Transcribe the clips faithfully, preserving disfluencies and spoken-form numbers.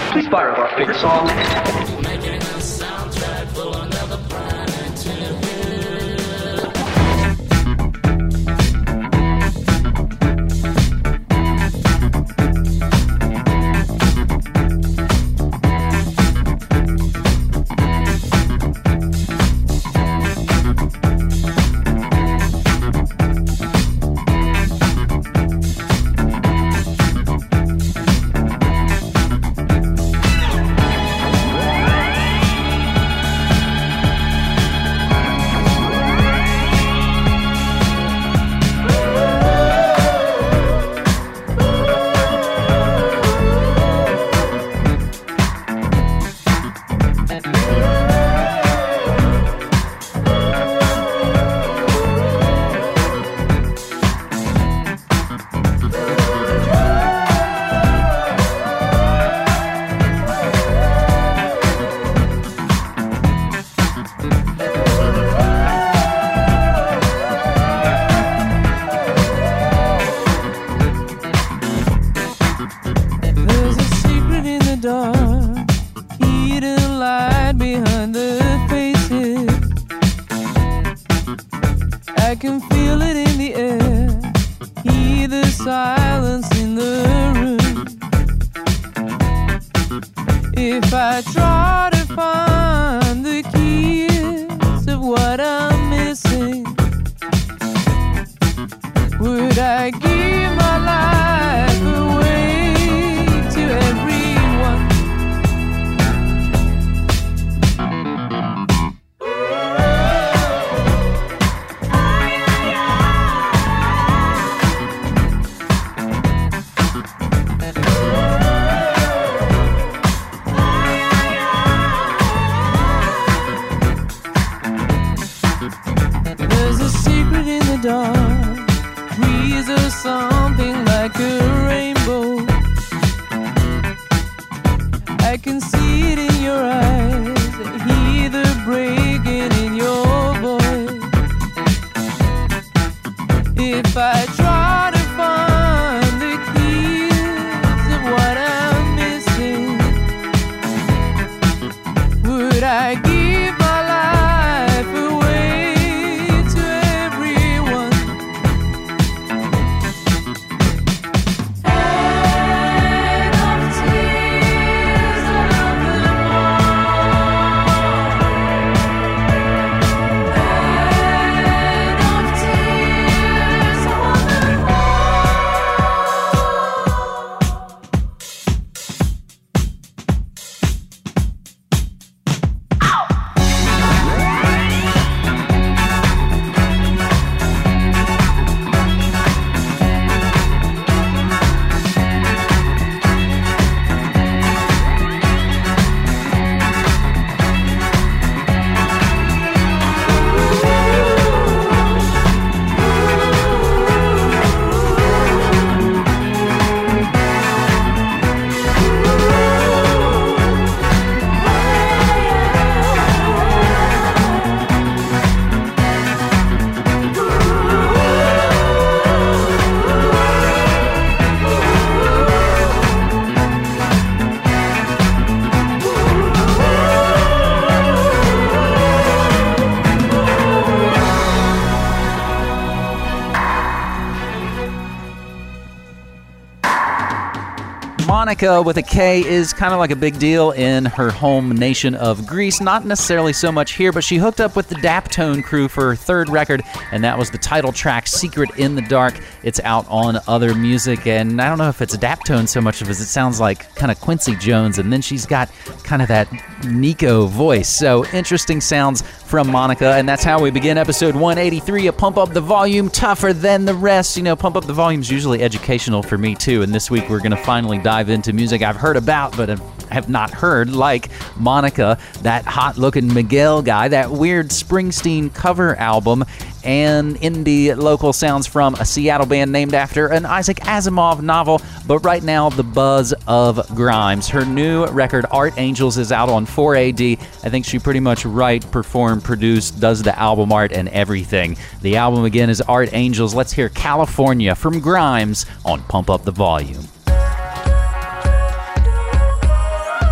Inspired by our favorite songs. Making a soundtrack for another planet to Monica with a K is kind of like a big deal in her home nation of Greece. Not necessarily so much here, but she hooked up with the Daptone crew for her third record, and that was the title track, Secret in the Dark. It's out on Other Music, and I don't know if it's Daptone so much as it sounds like kind of Quincy Jones, and then she's got kind of that Nico voice. So interesting sounds from Monica, and that's how we begin episode one eighty-three of Pump Up the Volume, tougher than the rest. You know, Pump Up the Volume is usually educational for me too, and this week we're going to finally dive into music I've heard about but have not heard, like Monica, that hot-looking Miguel guy, that weird Springsteen cover album, and indie local sounds from a Seattle band named after an Isaac Asimov novel. But right now, the buzz of Grimes. Her new record, Art Angels, is out on four A D. I think she pretty much write, perform, produce, does the album art and everything. The album, again, is Art Angels. Let's hear California from Grimes on Pump Up the Volume.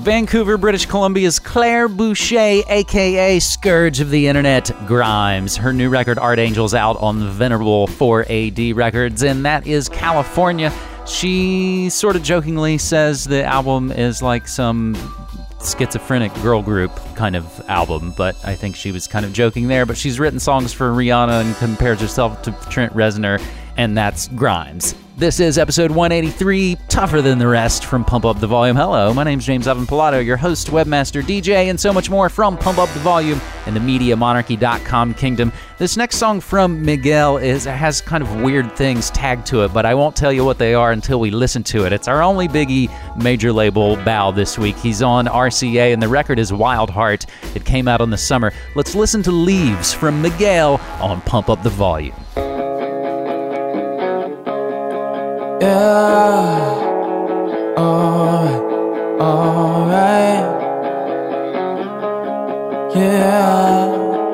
Vancouver, British Columbia's Claire Boucher, aka Scourge of the Internet, Grimes. Her new record, Art Angels, out on the venerable four A D Records, and that is California. She sort of jokingly says the album is like some schizophrenic girl group kind of album, but I think she was kind of joking there. But she's written songs for Rihanna and compares herself to Trent Reznor, and that's Grimes. This is episode one eighty-three, Tougher Than the Rest, from Pump Up the Volume. Hello, my name's James Evan Pilato, your host, webmaster, D J, and so much more from Pump Up the Volume and the Media Monarchy dot com kingdom. This next song from Miguel is has kind of weird things tagged to it, but I won't tell you what they are until we listen to it. It's our only Biggie major label bow this week. He's on R C A, and the record is Wild Heart. It came out in the summer. Let's listen to Leaves from Miguel on Pump Up the Volume. Yeah, alright, alright, yeah.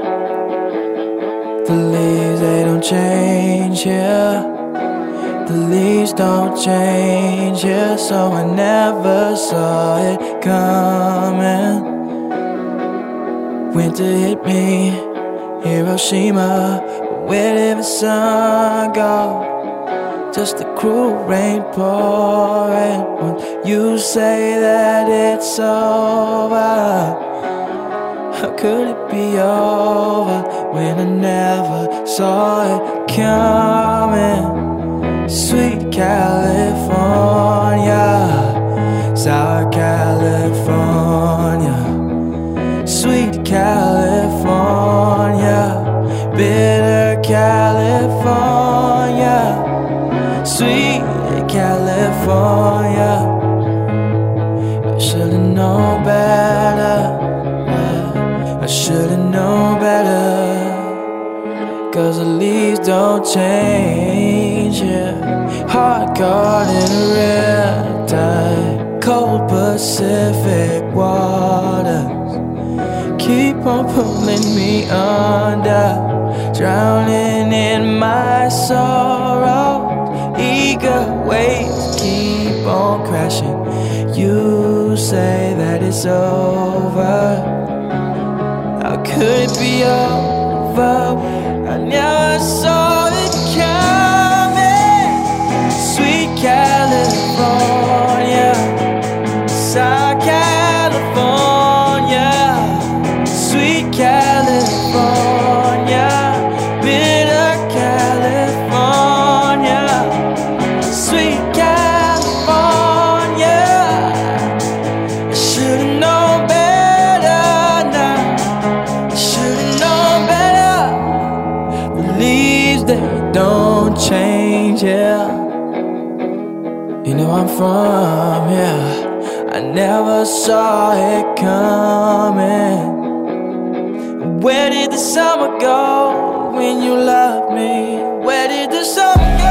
The leaves, they don't change here. The leaves don't change here. So I never saw it coming. Winter hit me, Hiroshima. But where did the sun go? Just the cruel rain pouring when you say that it's over. How could it be over when I never saw it coming? Sweet California, sour California, sweet California, bitter California. Sweet California, I should've known better. I should've known better. Cause the leaves don't change, yeah. Hard caught in a red tide, cold Pacific waters keep on pulling me under, drowning in my sorrow. Eager waves keep on crashing. You say that it's over. How could it be over? I never saw it coming. Sweet California, South California, sweet California, bitter California. Sweet California, I should've known better now. I should've known better. The leaves, they don't change, yeah. You know I'm from here. I never saw it coming. Where did the summer go when you loved me? Where did the summer go?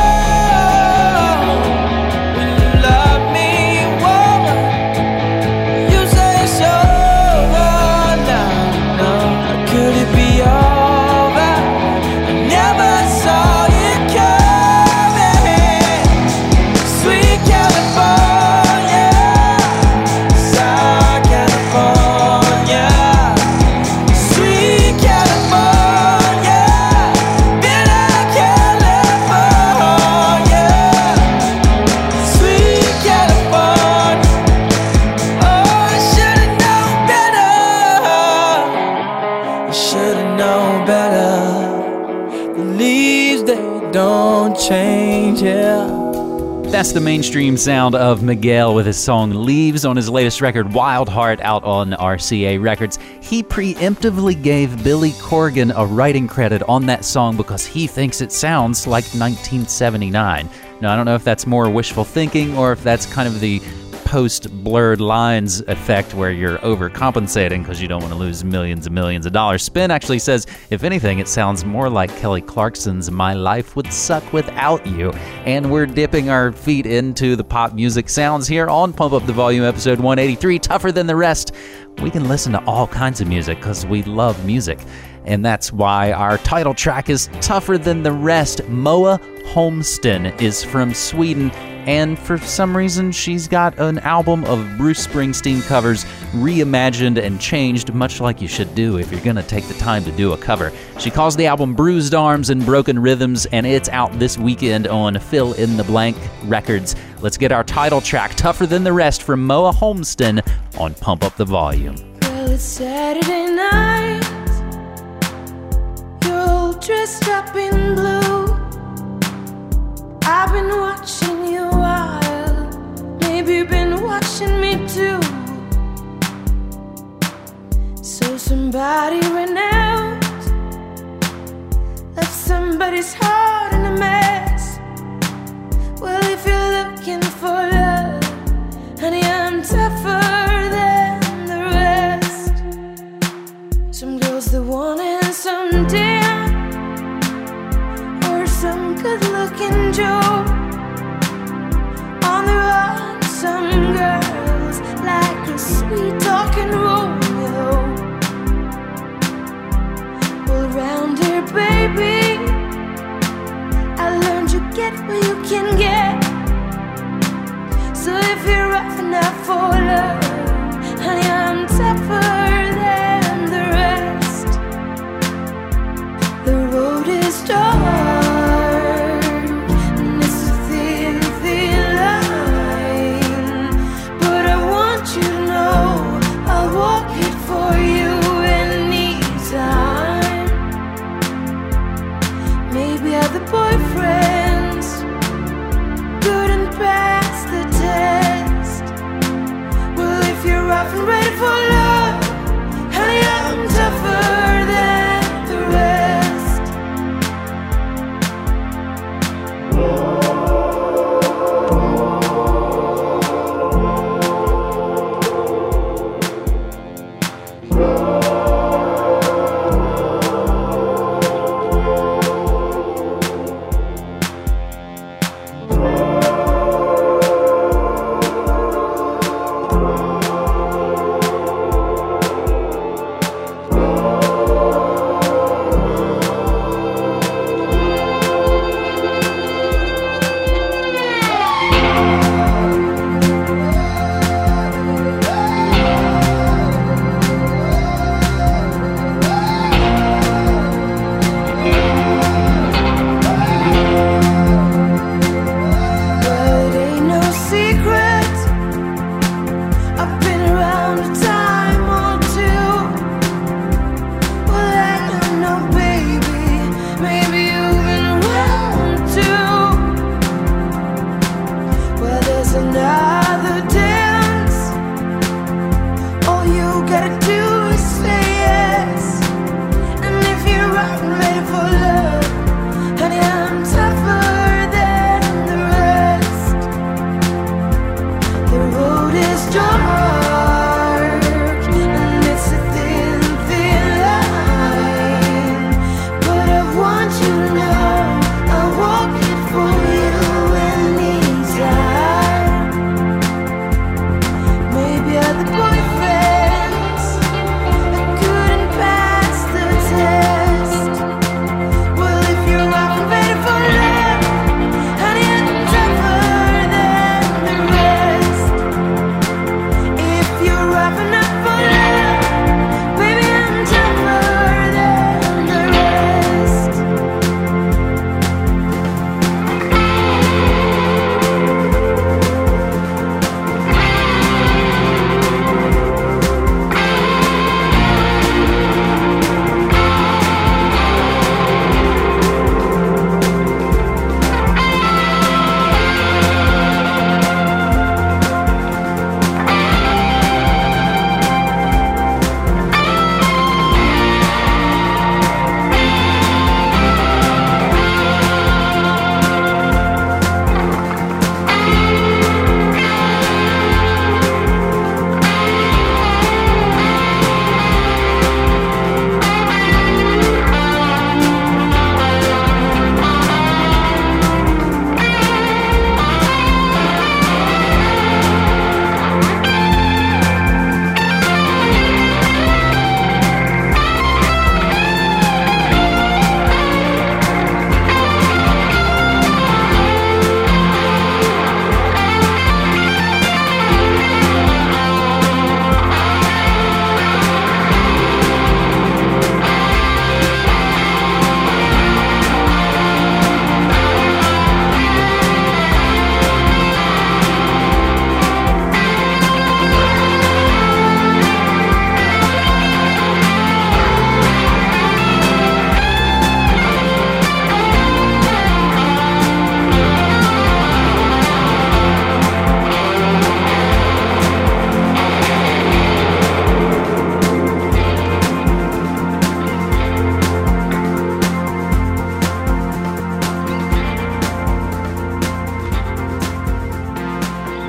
Change, yeah. That's the mainstream sound of Miguel with his song Leaves on his latest record, Wild Heart, out on R C A Records. He preemptively gave Billy Corgan a writing credit on that song because he thinks it sounds like nineteen seventy-nine. Now, I don't know if that's more wishful thinking or if that's kind of the post-blurred lines effect where you're overcompensating because you don't want to lose millions and millions of dollars. Spin actually says, if anything, it sounds more like Kelly Clarkson's My Life Would Suck Without You. And we're dipping our feet into the pop music sounds here on Pump Up the Volume, episode one eighty-three, Tougher Than the Rest, we can listen to all kinds of music because we love music. And that's why our title track is Tougher Than the Rest. Moa Holmsten is from Sweden, and for some reason she's got an album of Bruce Springsteen covers reimagined and changed, much like you should do if you're going to take the time to do a cover. She calls the album Bruised Arms and Broken Rhythms, and it's out this weekend on Fill in the Blank Records. Let's get our title track, Tougher Than the Rest, from Moa Holmsten on Pump Up the Volume. Well, it's Saturday night. You're all dressed up in blue. I've been watching you a while. Maybe you've been watching me too. So somebody ran out, left somebody's heart in a mess. Well, if you're looking for love, honey, I'm tougher than the rest. Some girls that want it, some damn, or some good-looking Joe. On the run, some girls like a sweet-talking Romeo. Well, around here, baby, I learned you get what you can get. So if you're rough enough for love, honey, I'm tougher than the rest. The road is dark, and it's a thin, thin line, but I want you to know I'll walk it for you anytime. Maybe other boyfriends couldn't pass the test,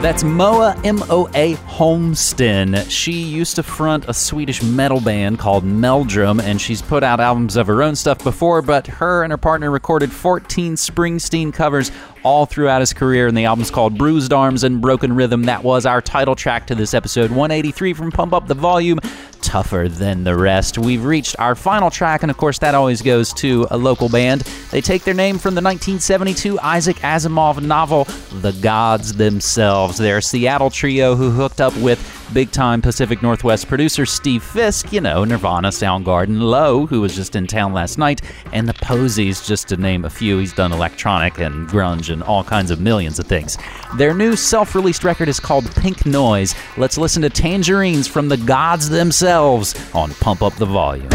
That's Moa, M O A Holmsten. She used to front a Swedish metal band called Meldrum, and she's put out albums of her own stuff before, but her and her partner recorded fourteen Springsteen covers all throughout his career, and the album's called Bruised Arms and Broken Rhythm. That was our title track to this episode one eighty-three from Pump Up the Volume, Tougher Than the Rest. We've reached our final track, and of course that always goes to a local band. They take their name from the nineteen seventy-two Isaac Asimov novel, The Gods Themselves. They're a Seattle trio who hooked up with big-time Pacific Northwest producer Steve Fisk, you know, Nirvana, Soundgarden, Low, who was just in town last night, and the Posies, just to name a few. He's done electronic and grunge and all kinds of millions of things. Their new self-released record is called Pink Noise. Let's listen to Tangerines from The Gods Themselves on Pump Up the Volume.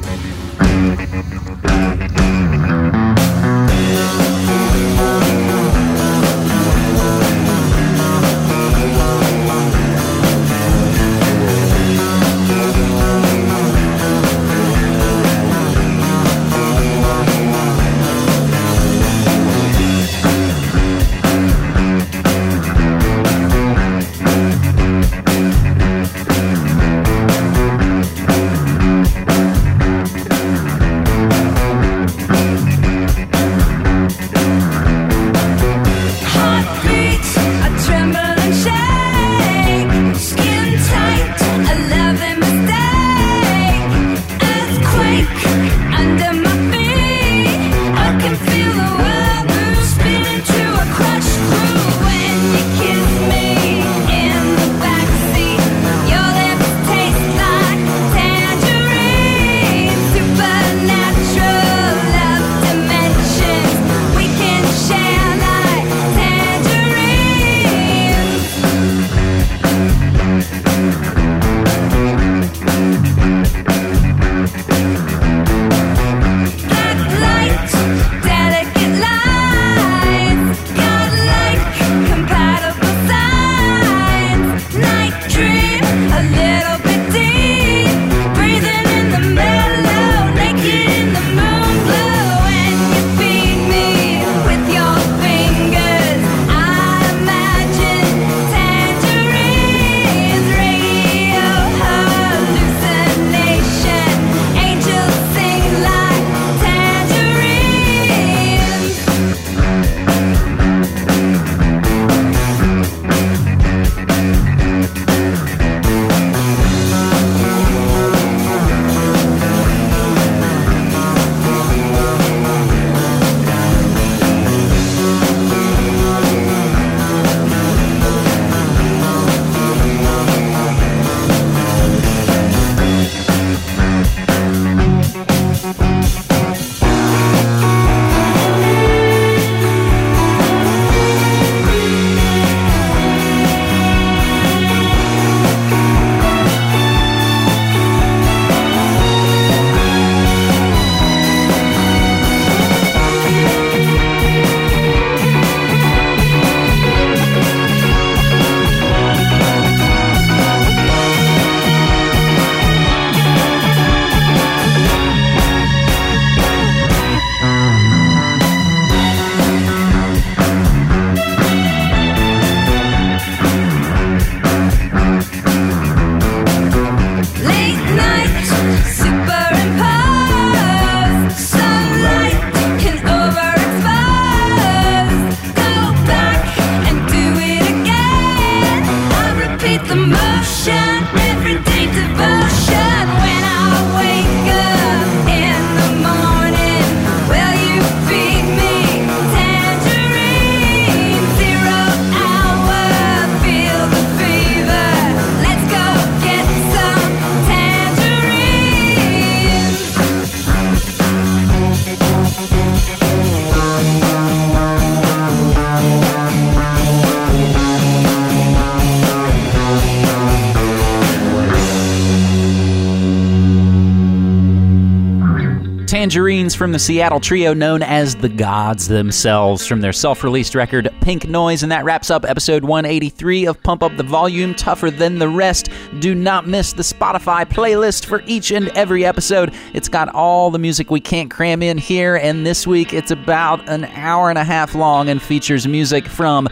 Tangerines from the Seattle trio known as The Gods Themselves from their self-released record Pink Noise, and that wraps up episode one eighty-three of Pump Up the Volume, Tougher Than the Rest. Do not miss the Spotify playlist for each and every episode. It's got all the music we can't cram in here, and this week it's about an hour and a half long and features music from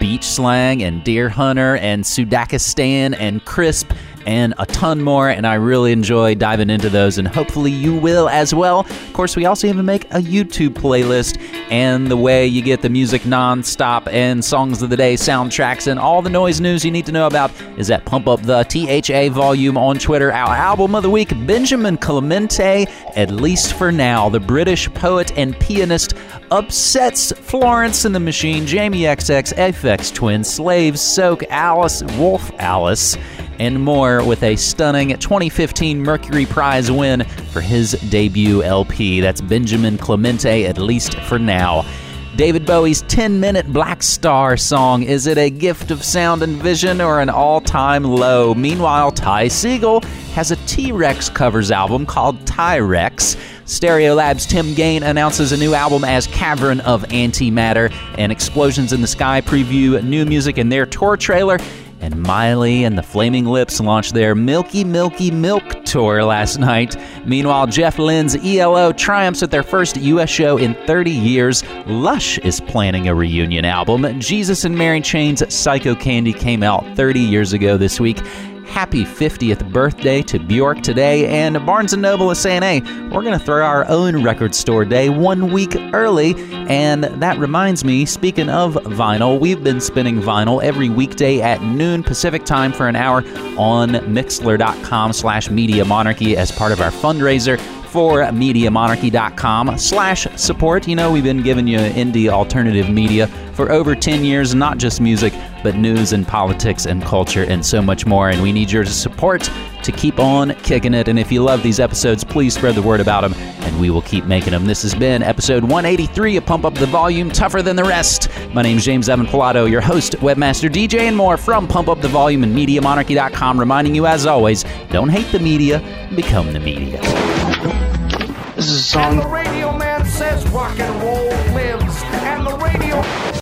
beach slang and deer hunter and Sudakistan and crisp and a ton more, and I really enjoy diving into those, and hopefully you will as well. Of course, we also even make a YouTube playlist, and the way you get the music non-stop and songs of the day, soundtracks, and all the noise news you need to know about is at Pump Up the T H A Volume on Twitter. Our album of the week, Benjamin Clemente, At Least for Now. The British poet and pianist upsets Florence and the Machine, Jamie X X, Aphex Twin, Slaves, Soak, Alice, Wolf Alice, and more with a stunning twenty fifteen Mercury Prize win for his debut L P. That's Benjamin Clemente, At Least for Now. David Bowie's ten-minute Black Star song, is it a gift of sound and vision or an all-time low? Meanwhile, Ty Segall has a T-Rex covers album called Ty-Rex. Stereolab's Tim Gain announces a new album as Cavern of Antimatter, and Explosions in the Sky preview new music in their tour trailer. And Miley and the Flaming Lips launched their Milky Milky Milk tour last night. Meanwhile, Jeff Lynne's E L O triumphs at their first U S show in thirty years. Lush is planning a reunion album. Jesus and Mary Chain's Psycho Candy came out thirty years ago this week. Happy fiftieth birthday to Bjork today, and Barnes and Noble is saying, hey, we're going to throw our own record store day one week early. And that reminds me, speaking of vinyl, we've been spinning vinyl every weekday at noon Pacific time for an hour on Mixlr.com slash Media Monarchy as part of our fundraiser for MediaMonarchy.com slash support. You know, we've been giving you indie alternative media for over ten years, not just music, but news and politics and culture and so much more. And we need your support to keep on kicking it. And if you love these episodes, please spread the word about them, and we will keep making them. This has been episode one eighty-three of Pump Up the Volume, Tougher Than the Rest. My name's James Evan Pilato, your host, webmaster, D J, and more from Pump Up the Volume and Media Monarchy dot com, reminding you, as always, don't hate the media, become the media. This is a song. And the radio man says rock and roll.